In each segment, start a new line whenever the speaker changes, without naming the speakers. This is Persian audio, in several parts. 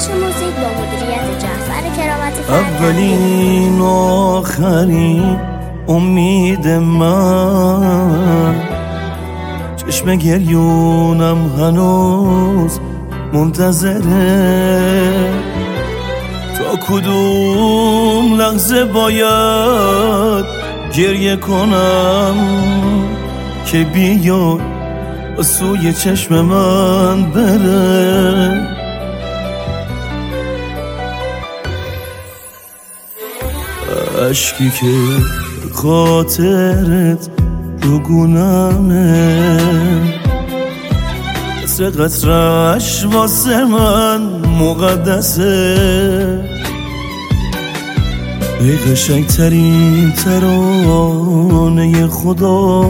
بخش موزیک با مدیریت جعفر کرامتی
اولین و آخرین امید من، چشم گریونم هنوز منتظره تا کدوم لحظه باید گریه کنم که بیای و سوی چشم من بره. اشکی که خاطرت رو گونمه، مثل قطره‌اش واسه من مقدسه. ای قشنگ‌ترین ترانه خدا،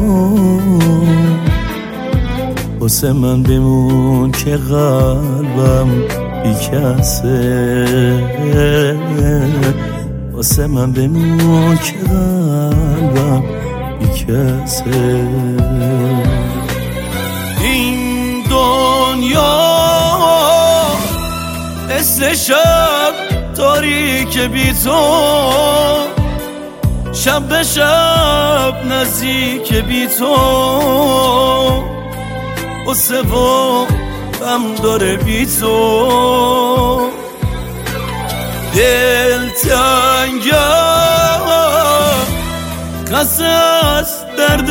واسه من بمون که قلبم بیکسه. واسه من بمون که قلبم بیکسه. این دنیا مثل شب تاریک بی تو، شب به شب نزدیک بی تو، واسه غم داره بی تو. دلتنگم خسته از درد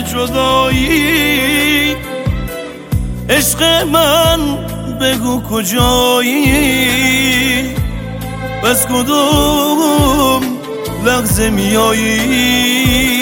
جدایی، عشق من بگو کجایی، بس کدوم لحظه میایی.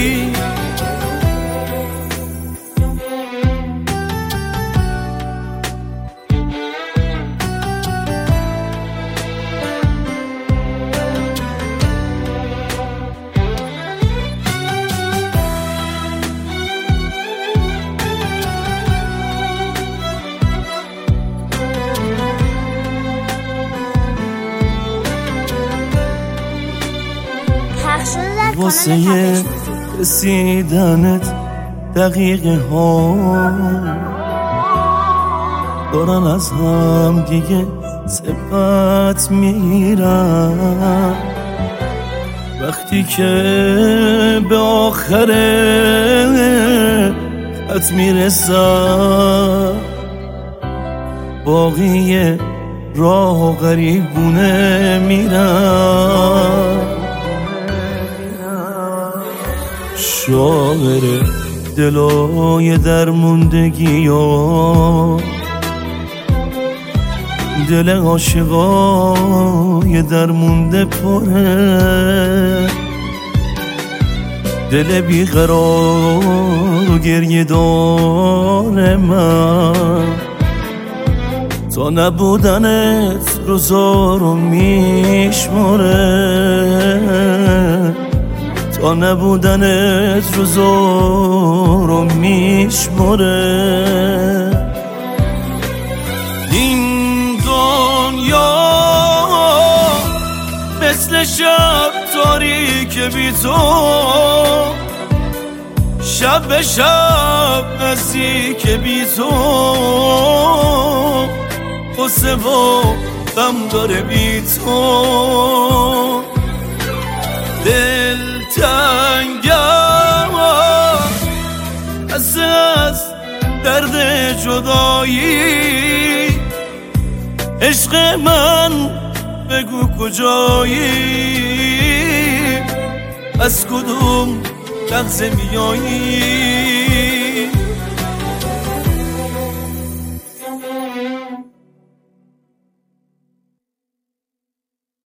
واسه رسیدنت دقیقه ها دارن از هم دیگه سبقت میرن. وقتی که به آخر خط میرسن، باقی راه غریبونه میرن. شاعر دلای درموندگی ها، دل عاشقای درمونده پره، دل بیقرار و گریه دار من. تا نبودنت روزا رو میشماره، تا نبودنت روزا رو میشماره. این دنیا مثل شب تاریک بی تو، شب به شب نزدیک بی تو، قصه و غم داره بی تو. دلتنگم از درد جدایی، عشق من بگو کجایی، از کدوم لحظه میایی.